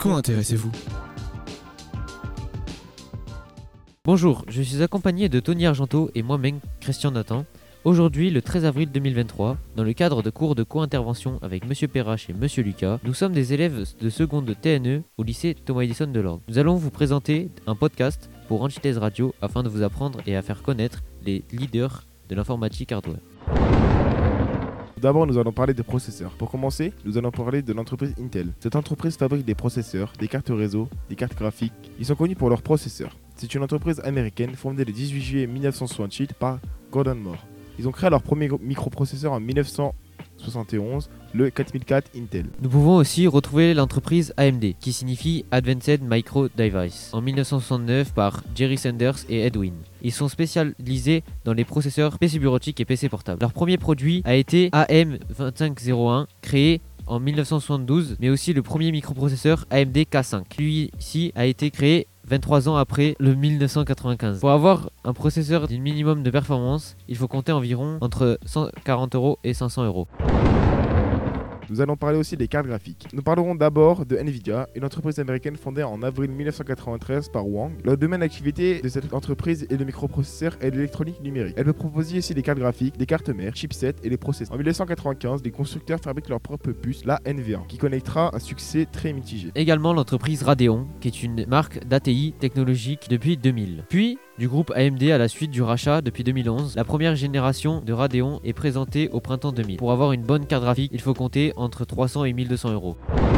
Quand intéressez-vous ? Bonjour, je suis accompagné de Tony Argenteau et moi-même Christian Nathan. Aujourd'hui, le 13 avril 2023, dans le cadre de cours de co-intervention avec Monsieur Perrache et Monsieur Lucas, nous sommes des élèves de seconde TNE au lycée Thomas Edison de l'Orne. Nous allons vous présenter un podcast pour Antithèse Radio afin de vous apprendre et à faire connaître les leaders de l'informatique hardware. D'abord, nous allons parler des processeurs. Pour commencer, nous allons parler de l'entreprise Intel. Cette entreprise fabrique des processeurs, des cartes réseau, des cartes graphiques. Ils sont connus pour leurs processeurs. C'est une entreprise américaine fondée le 18 juillet 1968 par Gordon Moore. Ils ont créé leur premier microprocesseur en 1971, le 4004 Intel. Nous pouvons aussi retrouver l'entreprise AMD, qui signifie Advanced Micro Device, en 1969 par Jerry Sanders et Edwin. Ils sont spécialisés dans les processeurs PC bureautiques et PC portables. Leur premier produit a été AM2501, créé en 1972, mais aussi le premier microprocesseur AMD K5. Lui-ci a été créé 23 ans après le 1995. Pour avoir un processeur d'un minimum de performance, il faut compter environ entre 140 € et 500 €. Nous allons parler aussi des cartes graphiques. Nous parlerons d'abord de Nvidia, une entreprise américaine fondée en avril 1993 par Wang. Le domaine d'activité de cette entreprise est le microprocesseur et l'électronique numérique. Elle peut proposer aussi des cartes graphiques, des cartes mères, chipsets et les processeurs. En 1995, les constructeurs fabriquent leur propre puce, la NV1, qui connaîtra un succès très mitigé. Également l'entreprise Radeon, qui est une marque d'ATI technologique depuis 2000. Puis, du groupe AMD à la suite du rachat depuis 2011, la première génération de Radeon est présentée au printemps 2000. Pour avoir une bonne carte graphique, il faut compter entre 300 et 1200 €.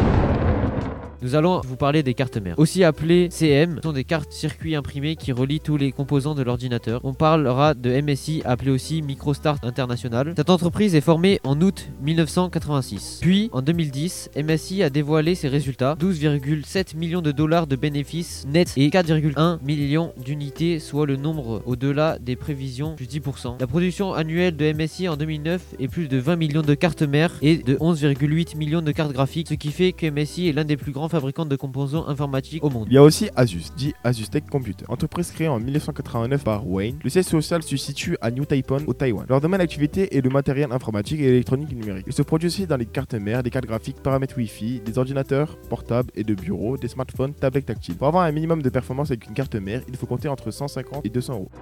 Nous allons vous parler des cartes mères, aussi appelées CM, ce sont des cartes circuits imprimées qui relient tous les composants de l'ordinateur. On parlera de MSI, appelé aussi MicroStart International. Cette entreprise est formée en août 1986. Puis, en 2010, MSI a dévoilé ses résultats, 12,7 millions de dollars de bénéfices nets et 4,1 millions d'unités, soit le nombre au-delà des prévisions, plus 10%. La production annuelle de MSI en 2009 est plus de 20 millions de cartes mères et de 11,8 millions de cartes graphiques, ce qui fait que MSI est l'un des plus grands fabricant de composants informatiques au monde. Il y a aussi Asus, dit Asus Tech Computer, entreprise créée en 1989 par Wayne. Le siège social se situe à New Taipan, au Taïwan. Leur domaine d'activité est le matériel informatique et l'électronique numérique. Ils se produisent aussi dans les cartes mères, des cartes graphiques, paramètres Wi-Fi, des ordinateurs portables et de bureau, des smartphones, tablettes tactiles. Pour avoir un minimum de performance avec une carte mère, il faut compter entre 150 et 200 €.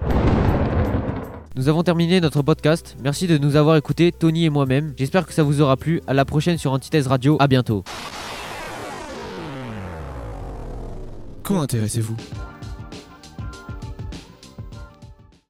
Nous avons terminé notre podcast. Merci de nous avoir écoutés, Tony et moi-même. J'espère que ça vous aura plu. À la prochaine sur Antithèse Radio. À bientôt. Quand intéressez-vous ?